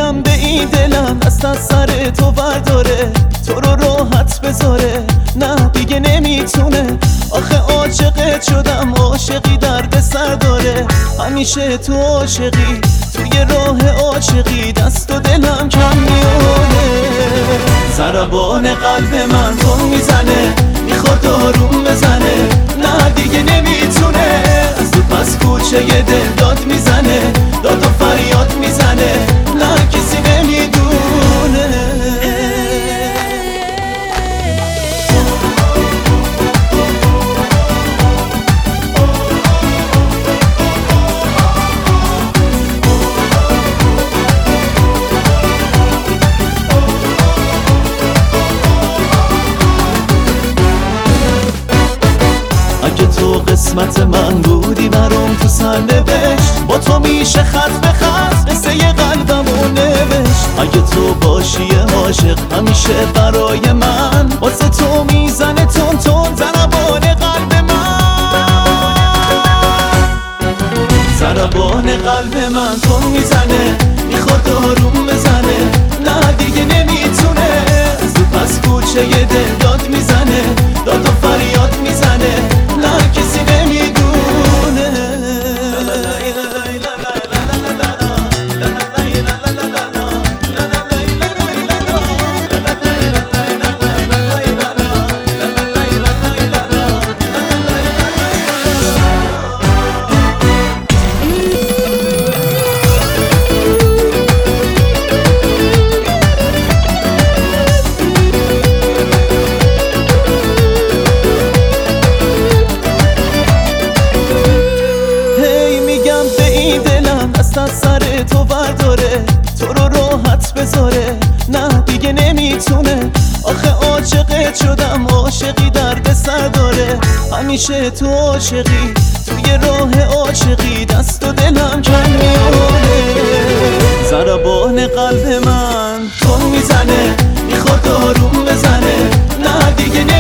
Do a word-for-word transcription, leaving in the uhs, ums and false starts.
میگم به این دلم دست از سر تو برداره، تو رو راحت بذاره، نه دیگه نمیتونه. آخه عاشقت شدم، عاشقی درد سر داره، همیشه تو عاشقی، توی راه عاشقی دست و دلم کم میونه. ضربان قلب من تو میزنه، میخواد آروم بزنه، نه دیگه نمیتونه. از تو پس کوچه یه دل داد میزنه، داد و فریاد میزنه، نه کسی نمیدونه. اگه تو قسمت من بودی برام تو سرنوشت، با تو میشه خط به خط قصه قلبمو نوشت. اگه تو باشی عاشق همیشه برای من، واسه تو میزنه تون تون ضربان قلب من. ضربان قلب من تو میزنه، میخواد آروم بزنه، نه دیگه نمیتونه. از تو پس کوچه یه دل داد میزنه، داد و فریاد میزنه، نه کسی نمیدونه. دست از سر تو برداره، تو رو راحت بذاره، نه دیگه نمیتونه. آخه عاشقت شدم، عاشقی درد سر داره، همیشه تو عاشقی، توی راه عاشقی دست و دلم کم میونه. ضربان قلب من تو میزنه، میخواد آروم بزنه، نه دیگه